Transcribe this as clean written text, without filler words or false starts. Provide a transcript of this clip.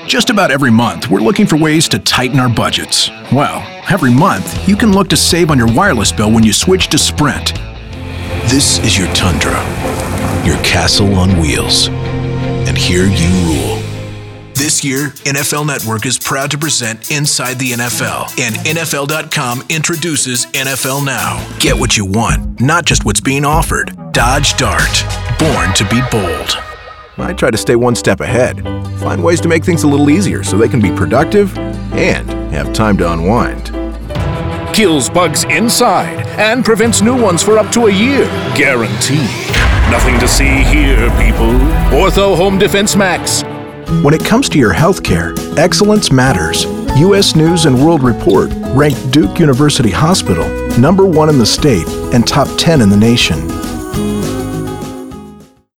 Just about every month, we're looking for ways to tighten our budgets. Well, every month, you can look to save on your wireless bill when you switch to Sprint. This is your Tundra, your castle on wheels. And here you rule. This year, NFL Network is proud to present Inside the NFL, and NFL.com introduces NFL Now. Get what you want, not just what's being offered. Dodge Dart, born to be bold. I try to stay one step ahead, find ways to make things a little easier so they can be productive and have time to unwind. Kills bugs inside and prevents new ones for up to a year. Guaranteed. Nothing to see here, people. Ortho Home Defense Max. When it comes to your healthcare, excellence matters. U.S. News and World Report ranked Duke University Hospital #1 in the state and top 10 in the nation.